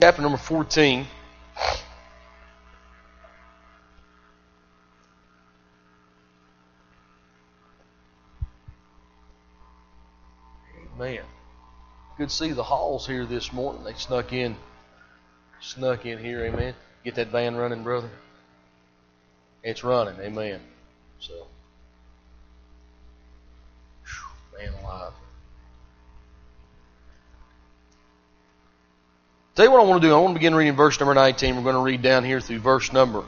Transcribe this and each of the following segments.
chapter number 14. Amen. Good to see the Halls here this morning. They snuck in here, amen. Get that van running, brother. It's running, amen. So, man alive. Tell you what I want to do. I want to begin reading verse number 19. We're going to read down here through verse number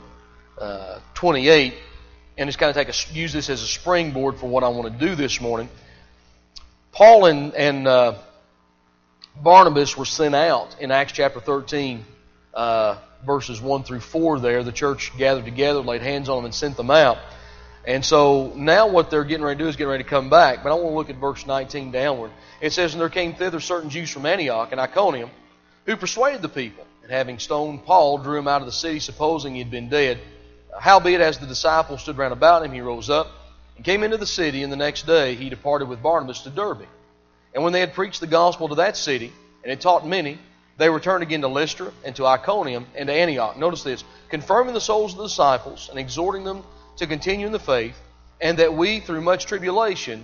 28, and just kind of use this as a springboard for what I want to do this morning. Paul and Barnabas were sent out in Acts chapter 13, verses 1 through 4 there. The church gathered together, laid hands on them, and sent them out. And so now what they're getting ready to do is getting ready to come back. But I want to look at verse 19 downward. It says, "And there came thither certain Jews from Antioch and Iconium, who persuaded the people, and having stoned Paul, drew him out of the city, supposing he had been dead. Howbeit, as the disciples stood round about him, he rose up, and came into the city, and the next day he departed with Barnabas to Derbe. And when they had preached the gospel to that city, and had taught many, they returned again to Lystra, and to Iconium, and to Antioch." Notice this: "confirming the souls of the disciples, and exhorting them to continue in the faith, and that we must through much tribulation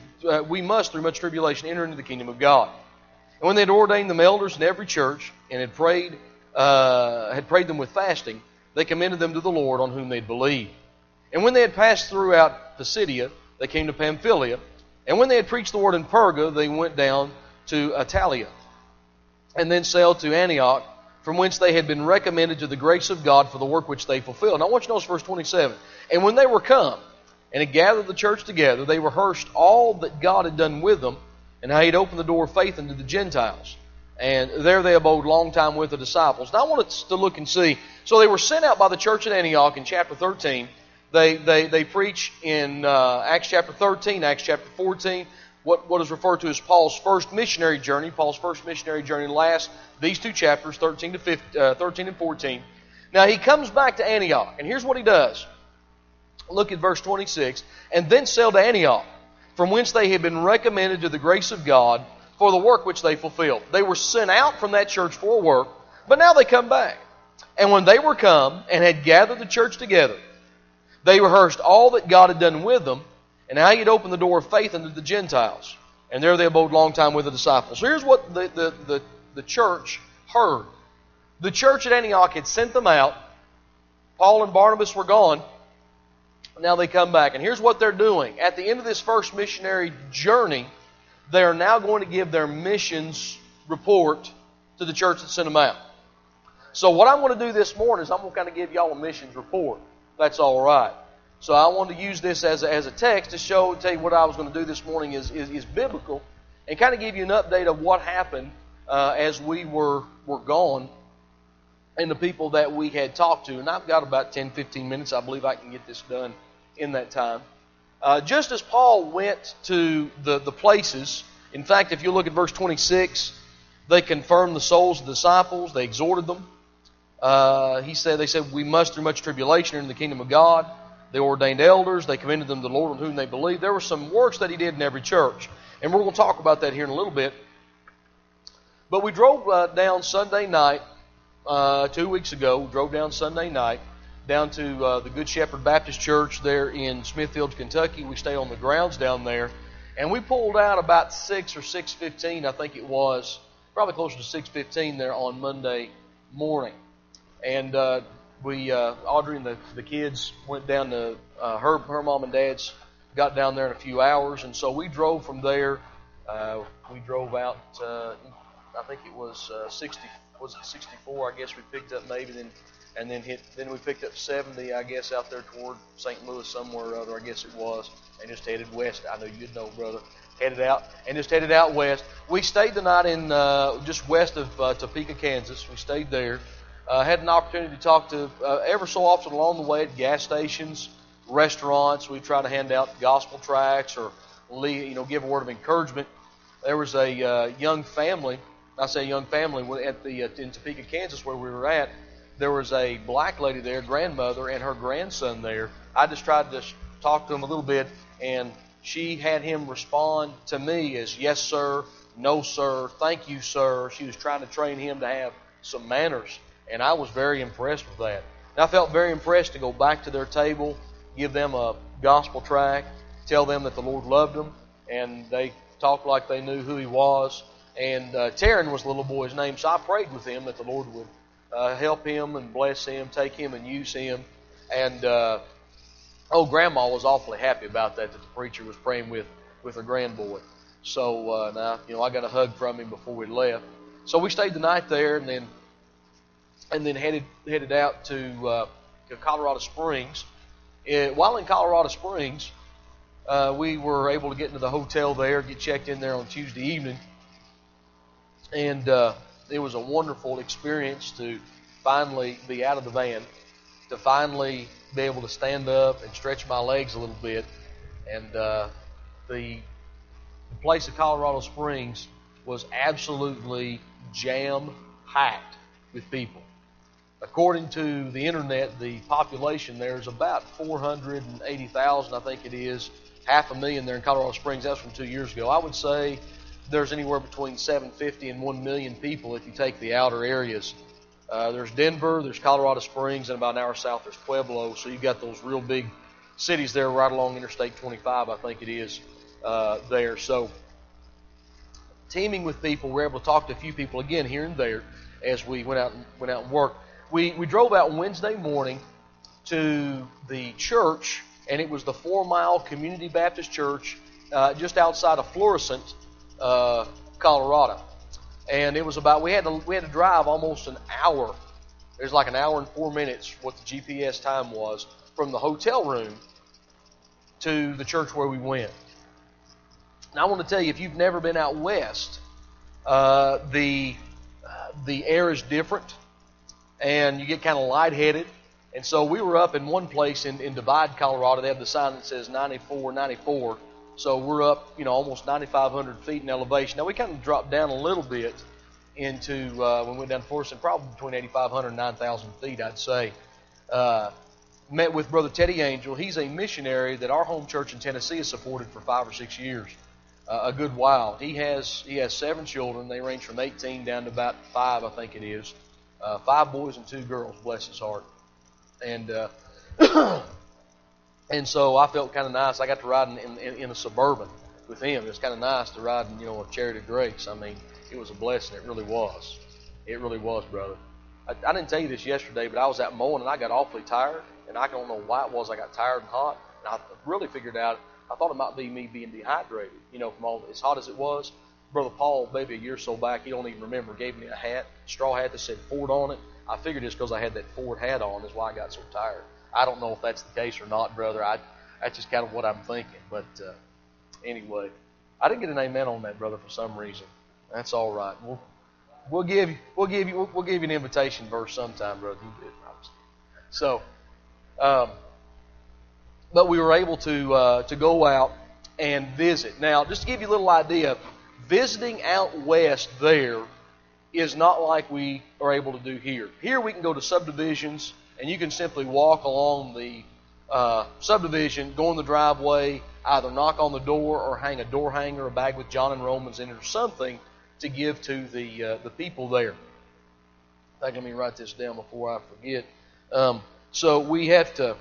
enter into the kingdom of God. And when they had ordained them elders in every church, and had prayed them with fasting, they commended them to the Lord, on whom they had believed. And when they had passed throughout Pisidia, they came to Pamphylia. And when they had preached the word in Perga, they went down to Attalia, and then sailed to Antioch, from whence they had been recommended to the grace of God for the work which they fulfilled." Now I want you to notice verse 27. "And when they were come, and had gathered the church together, they rehearsed all that God had done with them, and how he had opened the door of faith unto the Gentiles. And there they abode long time with the disciples." Now I want us to look and see. So they were sent out by the church at Antioch in chapter 13. They preach in Acts chapter 13, Acts chapter 14, what is referred to as Paul's first missionary journey. Paul's first missionary journey lasts these two chapters, 13 and 14. Now he comes back to Antioch, and here's what he does. Look at verse 26. "And then sailed to Antioch, from whence they had been recommended to the grace of God for the work which they fulfilled." They were sent out from that church for work, but now they come back. "And when they were come and had gathered the church together, they rehearsed all that God had done with them, and how he had opened the door of faith unto the Gentiles. And there they abode long time with the disciples." So here's what the church heard. The church at Antioch had sent them out. Paul and Barnabas were gone. Now they come back. And here's what they're doing. At the end of this first missionary journey, they are now going to give their missions report to the church that sent them out. So what I'm going to do this morning is I'm going to kind of give y'all a missions report. That's all right. So I want to use this as a text to tell you what I was going to do this morning is biblical, and kind of give you an update of what happened as we were gone, and the people that we had talked to. And I've got about 10-15 minutes. I believe I can get this done in that time. Just as Paul went to the places, in fact, if you look at verse 26, they confirmed the souls of the disciples. They exhorted them. They said, "We must through much tribulation enter the kingdom of God." They ordained elders. They commended them to the Lord, on whom they believed. There were some works that he did in every church, and we're going to talk about that here in a little bit. But we drove down Sunday night, 2 weeks ago. We drove down Sunday night down to the Good Shepherd Baptist Church there in Smithfield, Kentucky. We stayed on the grounds down there, and we pulled out about 6 or 6:15, I think it was, probably closer to 6:15 there on Monday morning. And Audrey and the kids went down to her mom and dad's, got down there in a few hours, and so we drove from there. We drove out, I think it was 64, I guess we picked up maybe, then we picked up 70, I guess, out there toward St. Louis somewhere or other, I guess it was, and just headed west. I know you'd know, brother. Headed out west. We stayed the night in just west of Topeka, Kansas. We stayed there. Had an opportunity to talk to ever so often along the way at gas stations, restaurants. We try to hand out gospel tracts or give a word of encouragement. There was a young family. I say young family in Topeka, Kansas, where we were at. There was a black lady there, grandmother, and her grandson there. I just tried to talk to him a little bit, and she had him respond to me as yes, sir, no, sir, thank you, sir. She was trying to train him to have some manners, and I was very impressed with that. And I felt very impressed to go back to their table, give them a gospel tract, tell them that the Lord loved them, and they talked like they knew who He was. And Taryn was the little boy's name, so I prayed with him that the Lord would help him and bless him, take him and use him. And Grandma was awfully happy about that the preacher was praying with her grandboy. So now, I got a hug from him before we left. So we stayed the night there, and then headed out to Colorado Springs. While in Colorado Springs, we were able to get into the hotel there, get checked in there on Tuesday evening, and it was a wonderful experience to finally be out of the van, to finally be able to stand up and stretch my legs a little bit. And the place of Colorado Springs was absolutely jam-packed with people. According to the internet, the population there is about 480,000, I think it is, 500,000 there in Colorado Springs. That's from 2 years ago. I would say there's anywhere between 750 and 1 million people if you take the outer areas. There's Denver, there's Colorado Springs, and about an hour south there's Pueblo. So you've got those real big cities there right along Interstate 25, I think it is, there. So teaming with people, we're able to talk to a few people again here and there as we went out and worked. We drove out Wednesday morning to the church, and it was the 4 Mile Community Baptist Church just outside of Florissant, Colorado. And it was we had to drive almost an hour. It was like an hour and 4 minutes, what the GPS time was, from the hotel room to the church where we went. Now I want to tell you, if you've never been out west, the air is different, and you get kind of lightheaded. And so we were up in one place in Divide, Colorado. They have the sign that says 94, 94. So we're up, almost 9,500 feet in elevation. Now we kind of dropped down a little bit into, when we went down to Florissant, probably between 8,500 and 9,000 feet, I'd say. Met with Brother Teddy Angel. He's a missionary that our home church in Tennessee has supported for 5 or 6 years. A good while. He has 7 children. They range from 18 down to about 5, I think it is. 5 boys and 2 girls, bless his heart. And and so I felt kind of nice. I got to ride in a Suburban with him. It was kind of nice to ride in, a Chariot of Grace. I mean, it was a blessing. It really was. It really was, brother. I didn't tell you this yesterday, but I was out mowing and I got awfully tired. And I don't know why it was. I got tired and hot. And I really figured out, I thought it might be me being dehydrated, from all as hot as it was. Brother Paul, maybe a year or so back, he don't even remember, gave me a straw hat that said Ford on it. I figured it's because I had that Ford hat on is why I got so tired. I don't know if that's the case or not, brother. That's just kind of what I'm thinking. But anyway, I didn't get an amen on that, brother, for some reason. That's all right. We'll give you an invitation verse sometime, brother. You did. So, but we were able to go out and visit. Now, just to give you a little idea, visiting out west there is not like we are able to do here. Here we can go to subdivisions, and you can simply walk along the subdivision, go in the driveway, either knock on the door or hang a door hanger, a bag with John and Romans in it, or something to give to the people there. In fact, let me write this down before I forget. So we had to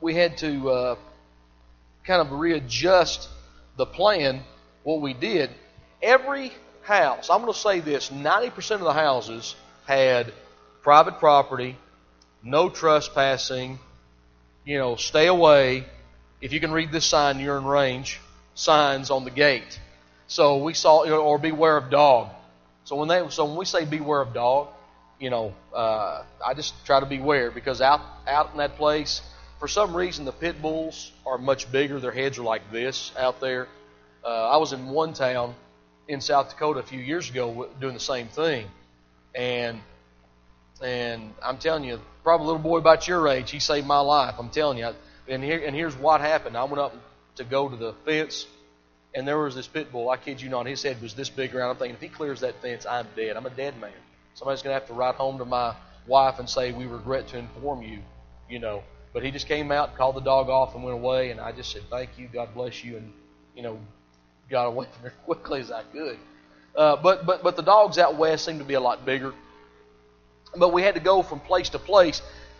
kind of readjust the plan. What we did, every house, I'm going to say this, 90% of the houses had private property, no trespassing, stay away. If you can read this sign, you're in range. Signs on the gate. So we saw, or beware of dog. So when we say beware of dog, I just try to beware, because out in that place, for some reason the pit bulls are much bigger. Their heads are like this out there. I was in one town in South Dakota a few years ago doing the same thing, and I'm telling you, probably a little boy about your age, he saved my life. I'm telling you. And here's what happened. I went up to go to the fence, and there was this pit bull. I kid you not, his head was this big around. I'm thinking, if he clears that fence, I'm dead. I'm a dead man. Somebody's going to have to write home to my wife and say, we regret to inform you, But he just came out, called the dog off, and went away. And I just said, thank you, God bless you, and, got away from there quickly as I could. But the dogs out west seem to be a lot bigger. but we had to go from place to place.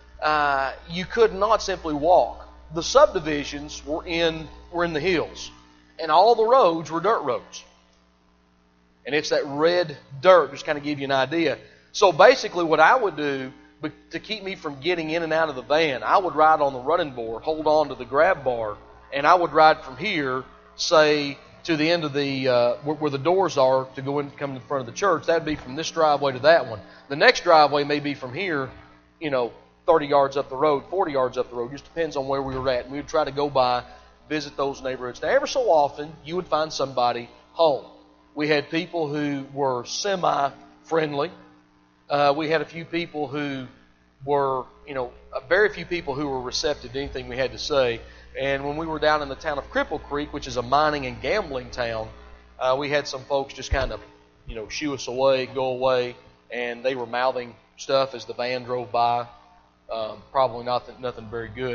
You could not simply walk. The subdivisions were in the hills, and all the roads were dirt roads. And it's that red dirt, just kind of give you an idea. So basically what I would do, to keep me from getting in and out of the van, I would ride on the running board, hold on to the grab bar, and I would ride from here, say, to the end of the where the doors are to go in, come in front of the church. That would be from this driveway to that one. The next driveway may be from here, 30 yards up the road, 40 yards up the road. Just depends on where we were at. And we would try to go by, visit those neighborhoods. Now, every so often, you would find somebody home. We had people who were semi-friendly. We had a few people who were, very few people who were receptive to anything we had to say. And when we were down in the town of Cripple Creek, which is a mining and gambling town, we had some folks just kind of, shoo us away, go away, and they were mouthing stuff as the van drove by. Probably nothing very good.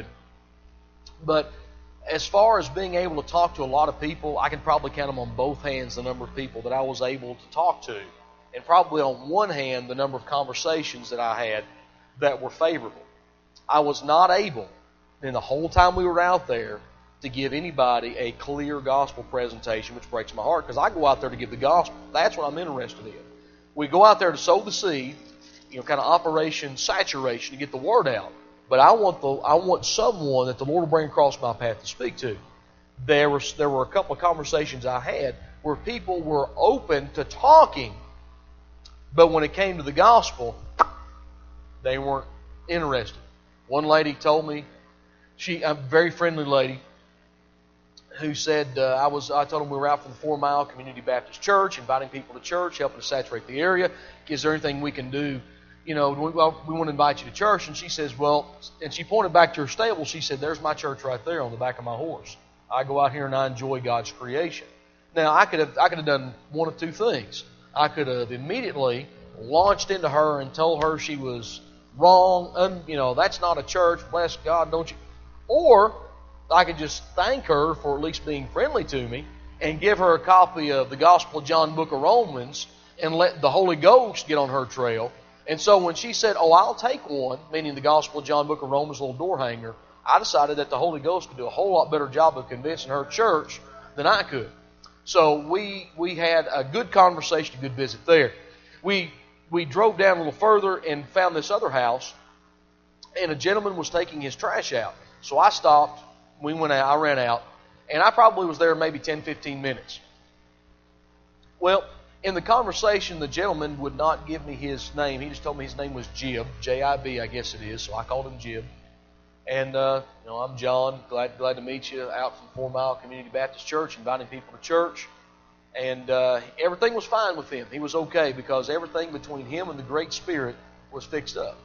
But as far as being able to talk to a lot of people, I can probably count them on both hands the number of people that I was able to talk to. And probably on one hand the number of conversations that I had that were favorable. I was not able, in the whole time we were out there, to give anybody a clear gospel presentation, which breaks my heart, because I go out there to give the gospel. That's what I'm interested in. We go out there to sow the seed, kind of Operation Saturation, to get the word out. But I want someone that the Lord will bring across my path to speak to. There were a couple of conversations I had where people were open to talking, but when it came to the gospel, they weren't interested. One lady told me, a very friendly lady, who said, I told them we were out for the 4 Mile Community Baptist Church, inviting people to church, helping to saturate the area. Is there anything we can do? We want to invite you to church. And she says, and she pointed back to her stable. She said, there's my church right there on the back of my horse. I go out here and I enjoy God's creation. Now, I could have done one of two things. I could have immediately launched into her and told her she was wrong. That's not a church. Bless God, don't you? Or I could just thank her for at least being friendly to me and give her a copy of the Gospel of John, Book of Romans, and let the Holy Ghost get on her trail. And so when she said, I'll take one, meaning the Gospel of John, Book of Romans, little door hanger, I decided that the Holy Ghost could do a whole lot better job of convincing her church than I could. So we had a good conversation, a good visit there. We drove down a little further and found this other house, and a gentleman was taking his trash out. So I stopped, we went out, I ran out, and I probably was there maybe 10, 15 minutes. Well, in the conversation, the gentleman would not give me his name. He just told me his name was Jib, J-I-B, I guess it is, so I called him Jib. And, I'm John, glad to meet you, out from 4 Mile Community Baptist Church, inviting people to church. And everything was fine with him. He was okay because everything between him and the Great Spirit was fixed up.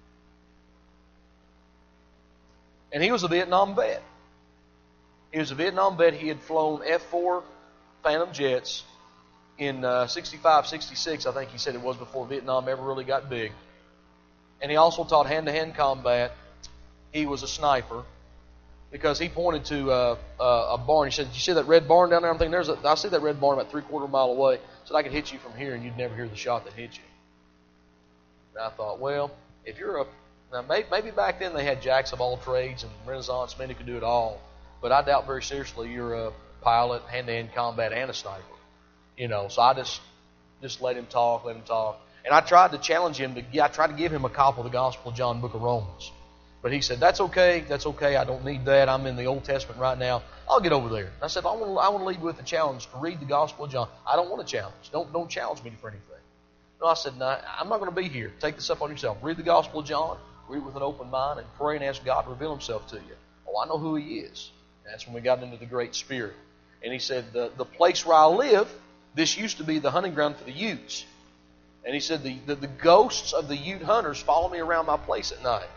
And he was a Vietnam vet. He was a Vietnam vet. He had flown F-4 Phantom jets in 65, 66, I think he said it was, before Vietnam ever really got big. And he also taught hand-to-hand combat. He was a sniper because he pointed to a barn. He said, you see that red barn down there? I'm thinking, I see that red barn about 3/4 mile away. He said, I could hit you from here and you'd never hear the shot that hit you. And I thought, well, if you're now maybe back then they had jacks of all trades and Renaissance men who could do it all. But I doubt very seriously you're a pilot, hand-to-hand combat, and a sniper. So I just let him talk. And I tried to challenge him I tried to give him a copy of the Gospel of John, Book of Romans. But he said, that's okay, I don't need that. I'm in the Old Testament right now. I'll get over there. And I said, I want to leave you with a challenge to read the Gospel of John. I don't want a challenge. Don't challenge me for anything. No, I said, no, I'm not going to be here. Take this up on yourself. Read the Gospel of John, read with an open mind, and pray and ask God to reveal Himself to you. Oh, I know who He is. And that's when we got into the Great Spirit. And he said, the place where I live, this used to be the hunting ground for the Utes. And he said, the ghosts of the Ute hunters follow me around my place at night.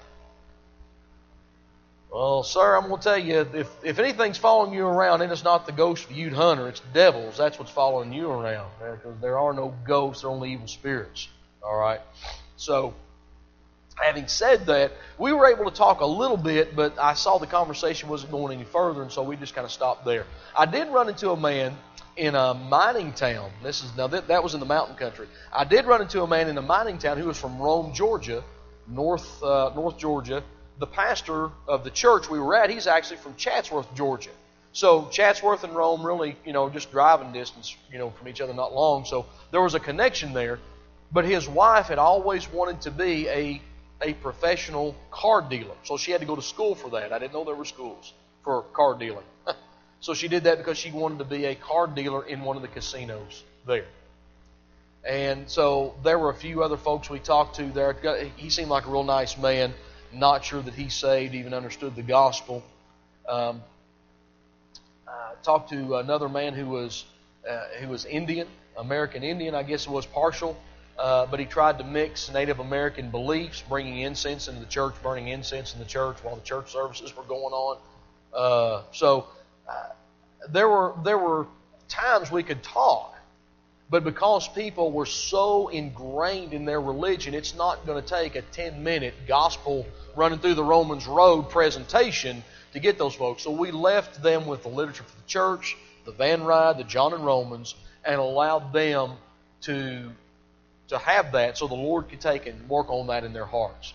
Well, sir, I'm going to tell you, if anything's following you around, and it's not the ghost of the Ute hunter, it's devils. That's what's following you around. Because there are no ghosts, there are only evil spirits. All right? So, Having said that, we were able to talk a little bit, but I saw the conversation wasn't going any further, and so we just kind of stopped there. I did run into a man in a mining town. That was in the mountain country. I did run into a man in a mining town who was from Rome, Georgia, North Georgia. The pastor of the church we were at, he's actually from Chatsworth, Georgia. So Chatsworth and Rome really, just driving distance, from each other, not long. So there was a connection there. But his wife had always wanted to be a professional card dealer. So she had to go to school for that. I didn't know there were schools for card dealing. So she did that because she wanted to be a card dealer in one of the casinos there. And so there were a few other folks we talked to there. He seemed like a real nice man. Not sure that he saved, even understood the gospel. I talked to another man who was Indian, American Indian, I guess it was partial. But he tried to mix Native American beliefs, bringing incense into the church, burning incense in the church while the church services were going on. So there were times we could talk, but because people were so ingrained in their religion, it's not going to take a 10-minute gospel running through the Romans Road presentation to get those folks. So we left them with the literature for the church, the Van Ride, the John and Romans, and allowed them to have that so the Lord could take and work on that in their hearts.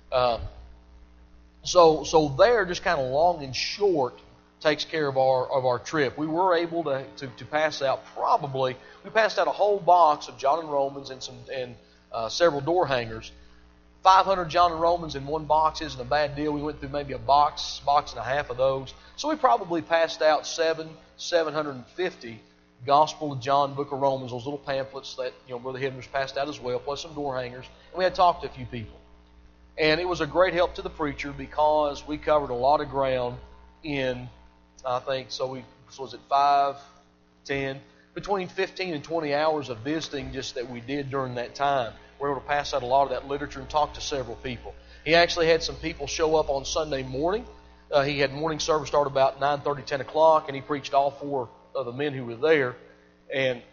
So there, just kind of long and short, takes care of our trip. We were able to pass out we passed out a whole box of John and Romans and several door hangers. 500 John and Romans in one box isn't a bad deal. We went through maybe a box and a half of those. So we probably passed out 750 Gospel of John, Book of Romans, those little pamphlets that Brother Hidner's passed out as well, plus some door hangers. And we had talked to a few people. And it was a great help to the preacher because we covered a lot of ground in, I think, was it 5, 10, between 15 and 20 hours of visiting just that we did during that time. We were able to pass out a lot of that literature and talk to several people. He actually had some people show up on Sunday morning. He had morning service start about 9:30, 10 o'clock, and he preached all 4 of the men who were there, and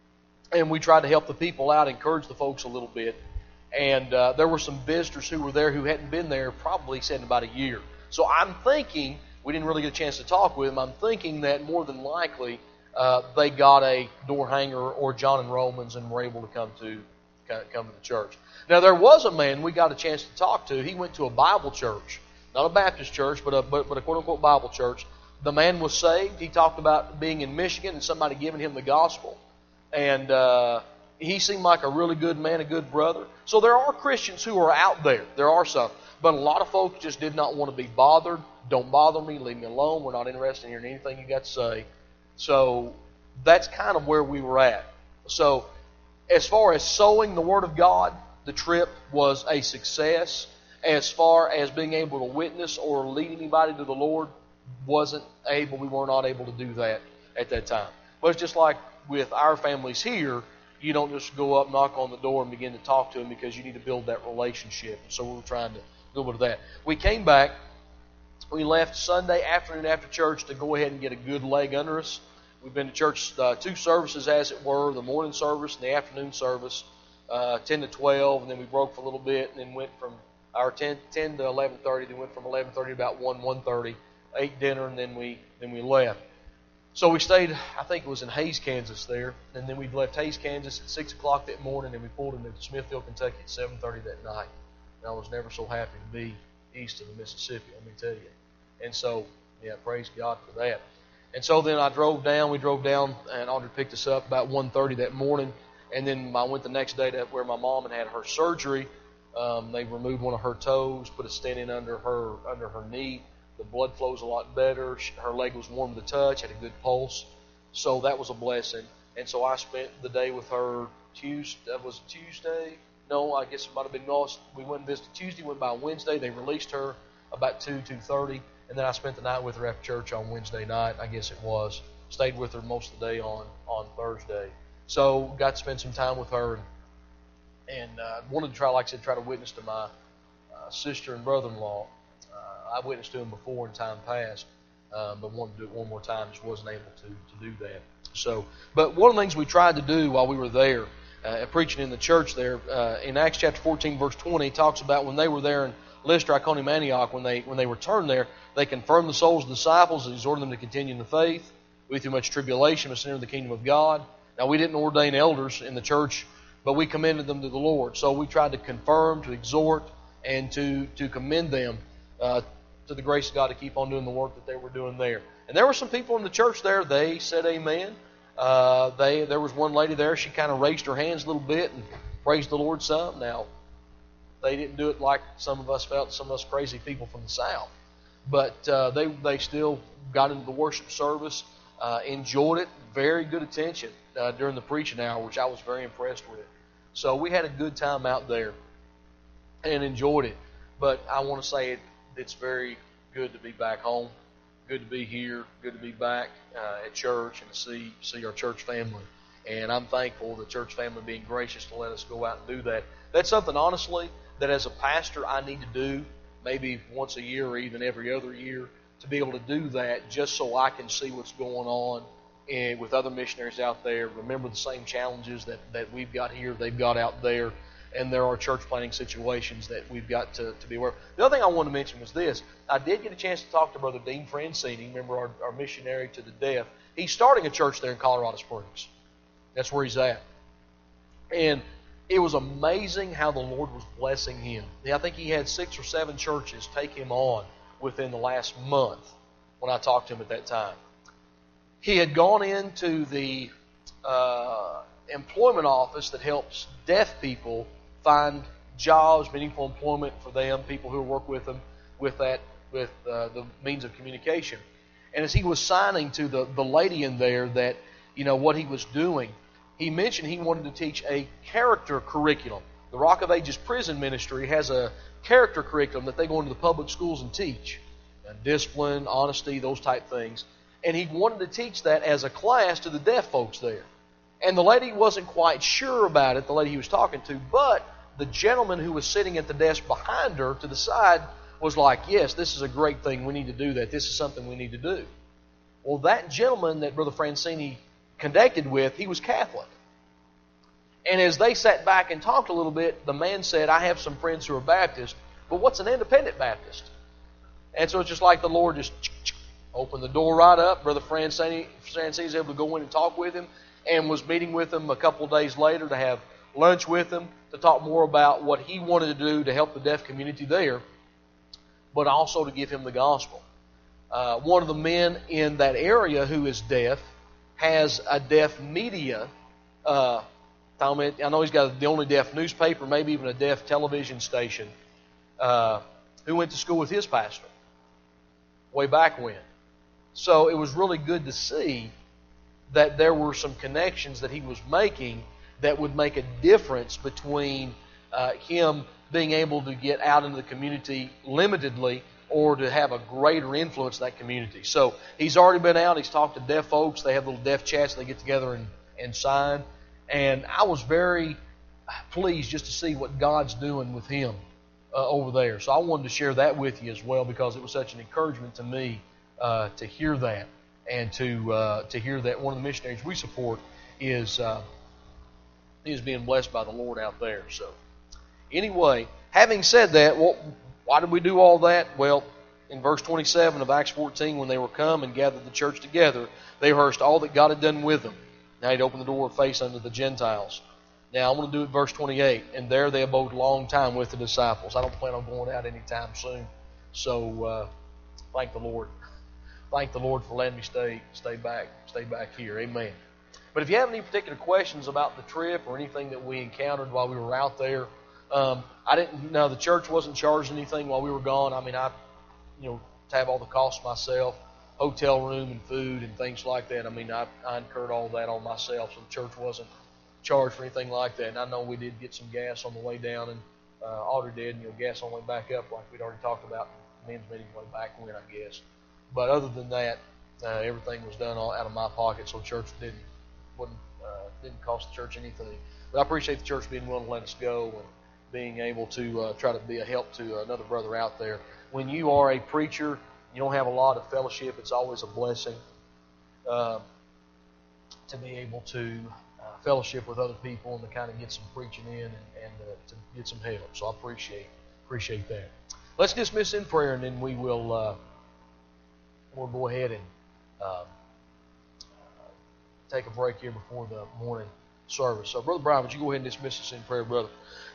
we tried to help the people out, encourage the folks a little bit. And there were some visitors who were there who hadn't been there probably said in about a year. So I'm thinking, we didn't really get a chance to talk with them, I'm thinking that more than likely they got a door hanger or John and Romans and were able to come to the church. Now there was a man we got a chance to talk to. He went to a Bible church, not a Baptist church, but a quote-unquote Bible church. The man was saved. He talked about being in Michigan and somebody giving him the gospel. And he seemed like a really good man, a good brother. So there are Christians who are out there. There are some. But a lot of folks just did not want to be bothered. Don't bother me. Leave me alone. We're not interested in hearing anything you got to say. So that's kind of where we were at. So as far as sowing the Word of God, the trip was a success. As far as being able to witness or lead anybody to the Lord, we were not able to do that at that time. But it's just like with our families here, you don't just go up, knock on the door, and begin to talk to them because you need to build that relationship. So we were trying to go to that. We came back. We left Sunday afternoon after church to go ahead and get a good leg under us. We've been to church 2 services, as it were, the morning service and the afternoon service, 10 to 12, and then we broke for a little bit, and then went from our 10 to 11:30, then went from 11:30 to about 1:30. Ate dinner, and then we left. So we stayed, I think it was in Hays, Kansas there, and then we left Hays, Kansas at 6 o'clock that morning, and we pulled into Smithfield, Kentucky at 7:30 that night. And I was never so happy to be east of the Mississippi, let me tell you. And so, praise God for that. And so then we drove down, and Audrey picked us up about 1:30 that morning, and then I went the next day to where my mom had her surgery. They removed one of her toes, put a stent in under her knee. The blood flows a lot better. Her leg was warm to the touch, had a good pulse. So that was a blessing. And so I spent the day with her Tuesday? No, I guess it might have been lost. We went and visited Tuesday, went by Wednesday. They released her about 2:30. And then I spent the night with her after church on Wednesday night, I guess it was. Stayed with her most of the day on Thursday. So got to spend some time with her and wanted to try to witness to my sister and brother-in-law. I've witnessed to them before in time past, but wanted to do it one more time. Just wasn't able to do that. So, but one of the things we tried to do while we were there, preaching in the church there. In Acts chapter 14, verse 20, it talks about when they were there in Lystra, Iconium, Antioch, when they returned there, they confirmed the souls of the disciples and exhorted them to continue in the faith. We, through much tribulation, must enter the kingdom of God. Now, we didn't ordain elders in the church, but we commended them to the Lord. So we tried to confirm, to exhort, and to commend them to the grace of God to keep on doing the work that they were doing there. And there were some people in the church there. They said amen. There was one lady there. She kind of raised her hands a little bit and praised the Lord some. Now, they didn't do it like some of us felt, some of us crazy people from the South. But they still got into the worship service, enjoyed it, very good attention during the preaching hour, which I was very impressed with. So we had a good time out there and enjoyed it. But I want to say it's very good to be back home, good to be here, good to be back at church and to see our church family. And I'm thankful the church family being gracious to let us go out and do that. That's something, honestly, that as a pastor I need to do, maybe once a year or even every other year, to be able to do that just so I can see what's going on and with other missionaries out there. Remember the same challenges that we've got here, they've got out there, and there are church planting situations that we've got to be aware of. The other thing I wanted to mention was this. I did get a chance to talk to Brother Dean Francini, remember our missionary to the deaf. He's starting a church there in Colorado Springs. That's where he's at. And it was amazing how the Lord was blessing him. I think he had 6 or 7 churches take him on within the last month when I talked to him at that time. He had gone into the employment office that helps deaf people find jobs, meaningful employment for them, people who work with them with the means of communication. And as he was signing to the lady in there that, what he was doing, he mentioned he wanted to teach a character curriculum. The Rock of Ages Prison Ministry has a character curriculum that they go into the public schools and teach. Discipline, honesty, those type things. And he wanted to teach that as a class to the deaf folks there. And the lady wasn't quite sure about it, the lady he was talking to, but the gentleman who was sitting at the desk behind her to the side was like, yes, this is a great thing. We need to do that. This is something we need to do. Well, that gentleman that Brother Francini connected with, he was Catholic. And as they sat back and talked a little bit, the man said, I have some friends who are Baptist, but what's an independent Baptist? And so it's just like the Lord just opened the door right up. Brother Francini was able to go in and talk with him and was meeting with him a couple of days later to have lunch with him to talk more about what he wanted to do to help the deaf community there, but also to give him the gospel. One of the men in that area who is deaf has a deaf media. I know he's got the only deaf newspaper, maybe even a deaf television station, who went to school with his pastor way back when. So it was really good to see that there were some connections that he was making that would make a difference between him being able to get out into the community limitedly or to have a greater influence in that community. So he's already been out. He's talked to deaf folks. They have little deaf chats. They get together and sign. And I was very pleased just to see what God's doing with him over there. So I wanted to share that with you as well because it was such an encouragement to me to hear that and to hear that one of the missionaries we support is being blessed by the Lord out there. So anyway, having said that, why did we do all that? Well, in verse 27 of Acts 14, when they were come and gathered the church together, they rehearsed all that God had done with them. Now he'd opened the door of face unto the Gentiles. Now I'm going to do it verse 28. And there they abode a long time with the disciples. I don't plan on going out anytime soon. So thank the Lord. Thank the Lord for letting me stay back here. Amen. But if you have any particular questions about the trip or anything that we encountered while we were out there, the church wasn't charged anything while we were gone. I mean, to have all the costs myself, hotel room and food and things like that. I mean, I incurred all that on myself, so the church wasn't charged for anything like that. And I know we did get some gas on the way down, and Audrey did, and gas on the way back up, like we'd already talked about in the men's meeting way back when, I guess. But other than that, everything was done all out of my pocket, so the church didn't cost the church anything. But I appreciate the church being willing to let us go and being able to try to be a help to another brother out there. When you are a preacher, you don't have a lot of fellowship. It's always a blessing to be able to fellowship with other people and to kind of get some preaching in and to get some help. So I appreciate that. Let's dismiss in prayer, and then we'll go ahead and take a break here before the morning service. So, Brother Brian, would you go ahead and dismiss us in prayer, brother?